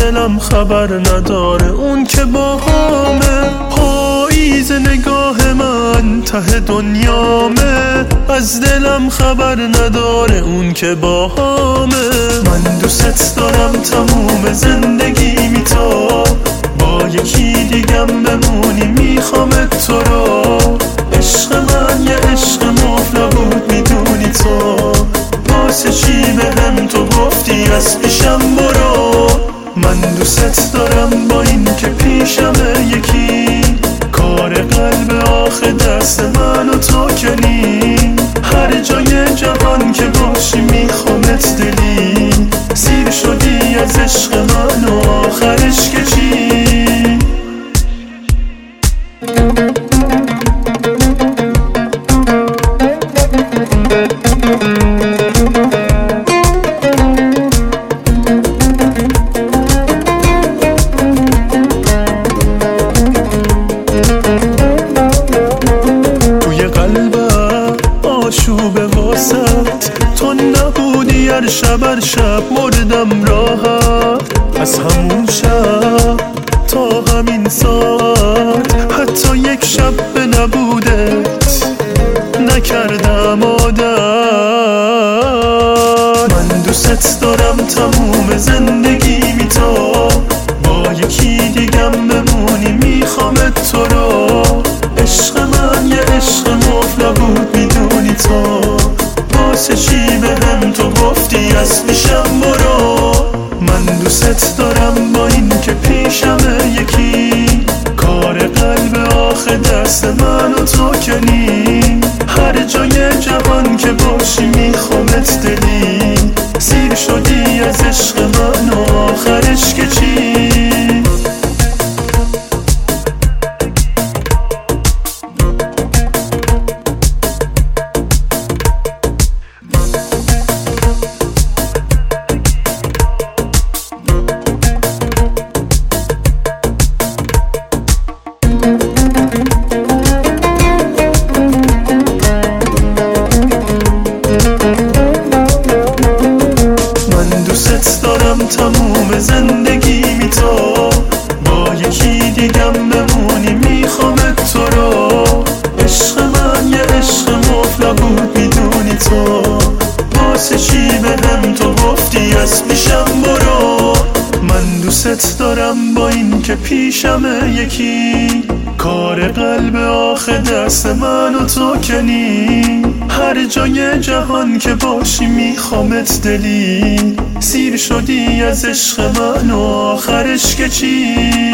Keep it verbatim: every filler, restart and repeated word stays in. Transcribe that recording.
دلم خبر نداره اون که با همه. پاییز نگاه من ته دنیامه، از دلم خبر نداره اون که با همه. من دوست دارم تموم زندگیمی تو با یکی دیگم بمونی، میخوامت تو رو. عشق من یه عشق مفلا بود میدونی تو، واسه چی به هم تو گفتی از پیشم برو. من دوست دارم با این که پیشمه یکی، کار قلب آخه دست من و تو کنی. هر جای جهان که باشی میخوامت دلی، سیر شدی از عشق من و آخرش که چی؟ آشوب واسط تو نبودی، هر شب هر شب مردم راحت. از همون شب تا همین ساعت حتی یک شب به نبودت نکردم عادت. من دوست دارم تموم زندگیمی تو با یکی دیگم بمونی، میخوامت تو رو. عشق من یه عشق مفلا بود میدونی تو، واسه چی به هم تو گفتی از پیشم برو. من دوست دارم با این که پیشمه یکی، کار قلب آخه دست من و تو کنی. هر جای جهان که باشی میخوامت دلی، سیر شدی از عشق من و آخرش که چی؟ تموم زندگیمی تو با یکی دیگم بمونی، میخوامت تو رو. عشق من یه عشق مفلا بود میدونی تو، واسه چی به هم تو گفتی از پیشم برو. من دوست دارم با این که پیشمه یکی، کار قلب آخه دست من و تو کنی. هر جای جهان که باشی میخوامت دلی، سیر شدی از عشق من و آخرش که چی؟